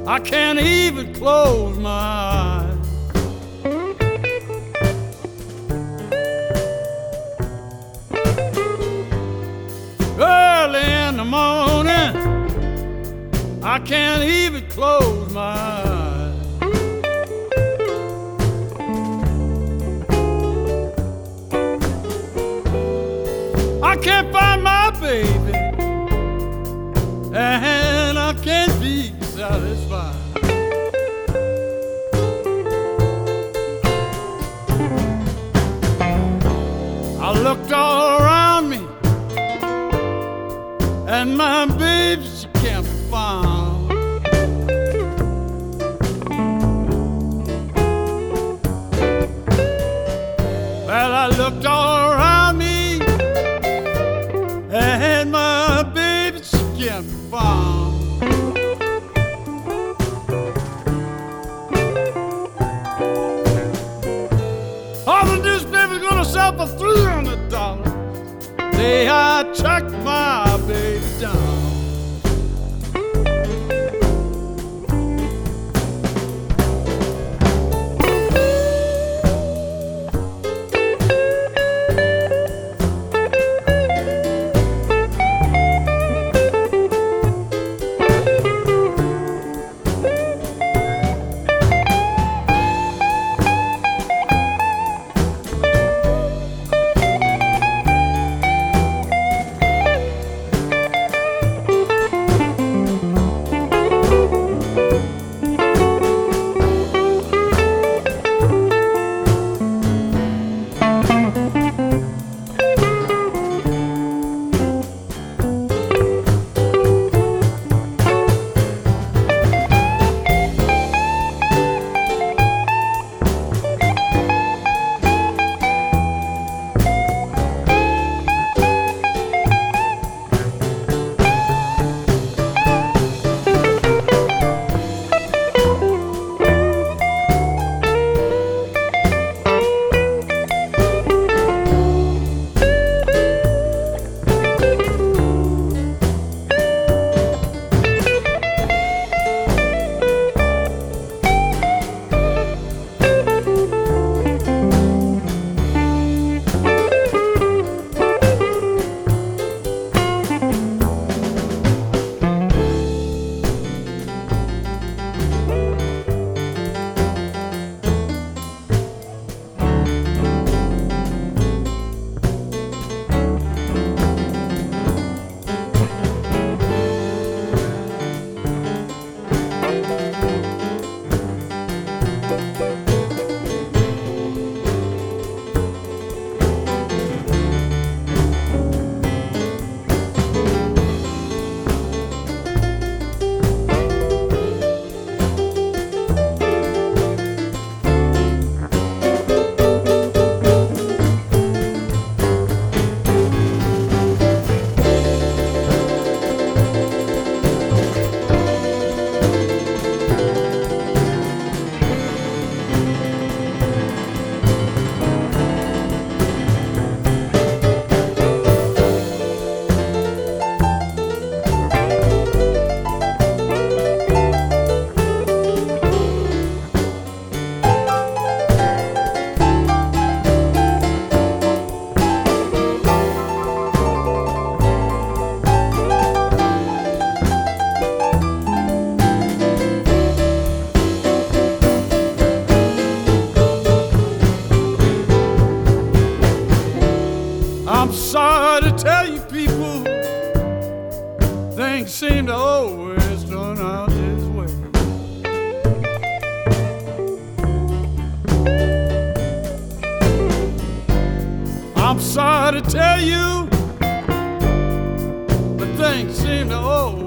I can't even close my eyes. Early in the morning, I can't even close my eyes. I can't find my baby, and I can't be satisfied. I looked all around me, and my baby, she can't be found. Well, I looked all around me, and my baby, she can't be found. All the newspaper's gonna sell for $300. Day I tracked my baby down. I'm sorry to tell you people, things seem to always turn out this way. I'm sorry to tell you, but things seem to always